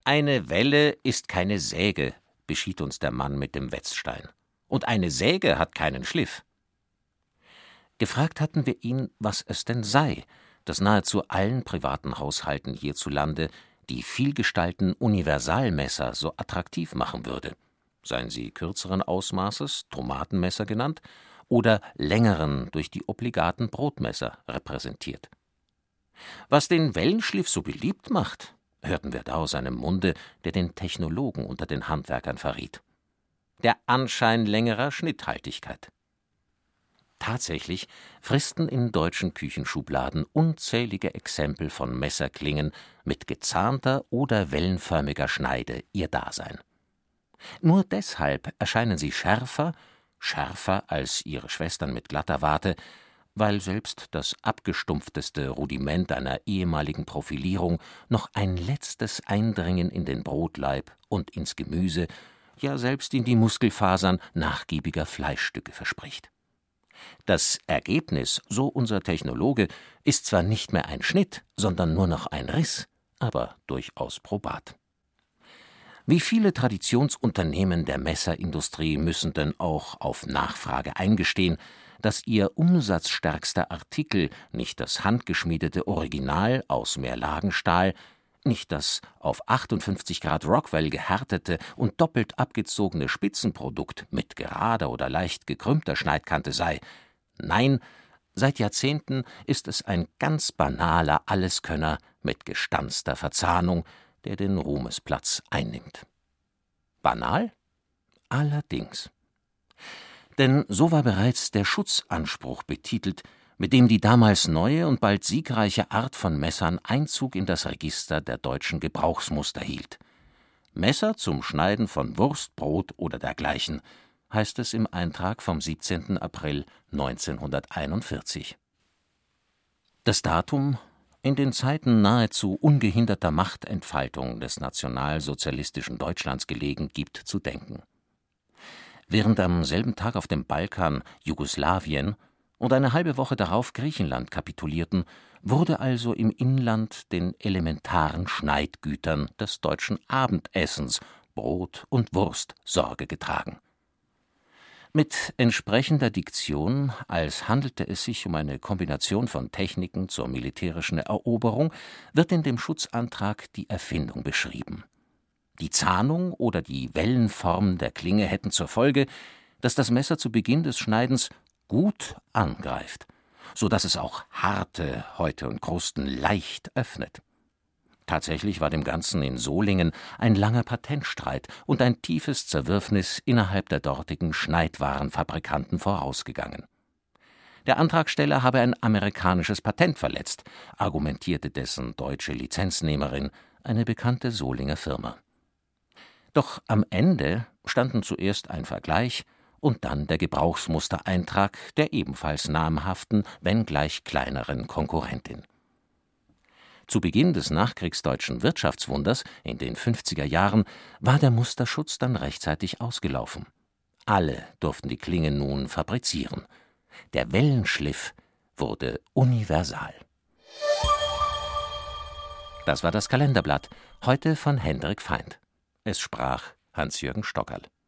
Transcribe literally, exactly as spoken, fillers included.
Eine Welle ist keine Säge, beschied uns der Mann mit dem Wetzstein. Und eine Säge hat keinen Schliff. Gefragt hatten wir ihn, was es denn sei, das nahezu allen privaten Haushalten hierzulande die vielgestalten Universalmesser so attraktiv machen würde, seien sie kürzeren Ausmaßes, Tomatenmesser genannt, oder längeren, durch die obligaten Brotmesser repräsentiert. Was den Wellenschliff so beliebt macht, hörten wir da aus einem Munde, der den Technologen unter den Handwerkern verriet. Der Anschein längerer Schnitthaltigkeit. Tatsächlich fristen in deutschen Küchenschubladen unzählige Exempel von Messerklingen mit gezahnter oder wellenförmiger Schneide ihr Dasein. Nur deshalb erscheinen sie schärfer, schärfer als ihre Schwestern mit glatter Warte, weil selbst das abgestumpfteste Rudiment einer ehemaligen Profilierung noch ein letztes Eindringen in den Brotleib und ins Gemüse, ja selbst in die Muskelfasern nachgiebiger Fleischstücke verspricht. Das Ergebnis, so unser Technologe, ist zwar nicht mehr ein Schnitt, sondern nur noch ein Riss, aber durchaus probat. Wie viele Traditionsunternehmen der Messerindustrie müssen denn auch auf Nachfrage eingestehen, dass ihr umsatzstärkster Artikel nicht das handgeschmiedete Original aus Mehrlagenstahl, nicht das auf achtundfünfzig Grad Rockwell gehärtete und doppelt abgezogene Spitzenprodukt mit gerader oder leicht gekrümmter Schneidkante sei. Nein, seit Jahrzehnten ist es ein ganz banaler Alleskönner mit gestanzter Verzahnung, der den Ruhmesplatz einnimmt. Banal? Allerdings. Denn so war bereits der Schutzanspruch betitelt, mit dem die damals neue und bald siegreiche Art von Messern Einzug in das Register der deutschen Gebrauchsmuster hielt. Messer zum Schneiden von Wurst, Brot oder dergleichen, heißt es im Eintrag vom siebzehnten April neunzehnhunderteinundvierzig. Das Datum, in den Zeiten nahezu ungehinderter Machtentfaltung des nationalsozialistischen Deutschlands gelegen, gibt zu denken. Während am selben Tag auf dem Balkan Jugoslawien und eine halbe Woche darauf Griechenland kapitulierten, wurde also im Inland den elementaren Schneidgütern des deutschen Abendessens, Brot und Wurst, Sorge getragen. Mit entsprechender Diktion, als handelte es sich um eine Kombination von Techniken zur militärischen Eroberung, wird in dem Schutzantrag die Erfindung beschrieben. Die Zahnung oder die Wellenform der Klinge hätten zur Folge, dass das Messer zu Beginn des Schneidens gut angreift, so dass es auch harte Häute und Krusten leicht öffnet. Tatsächlich war dem Ganzen in Solingen ein langer Patentstreit und ein tiefes Zerwürfnis innerhalb der dortigen Schneidwarenfabrikanten vorausgegangen. Der Antragsteller habe ein amerikanisches Patent verletzt, argumentierte dessen deutsche Lizenznehmerin, eine bekannte Solinger Firma. Doch am Ende standen zuerst ein Vergleich und dann der Gebrauchsmustereintrag der ebenfalls namhaften, wenngleich kleineren Konkurrentin. Zu Beginn des nachkriegsdeutschen Wirtschaftswunders in den fünfziger Jahren war der Musterschutz dann rechtzeitig ausgelaufen. Alle durften die Klinge nun fabrizieren. Der Wellenschliff wurde universal. Das war das Kalenderblatt, heute von Hendrik Feind. Es sprach Hans-Jürgen Stockerl.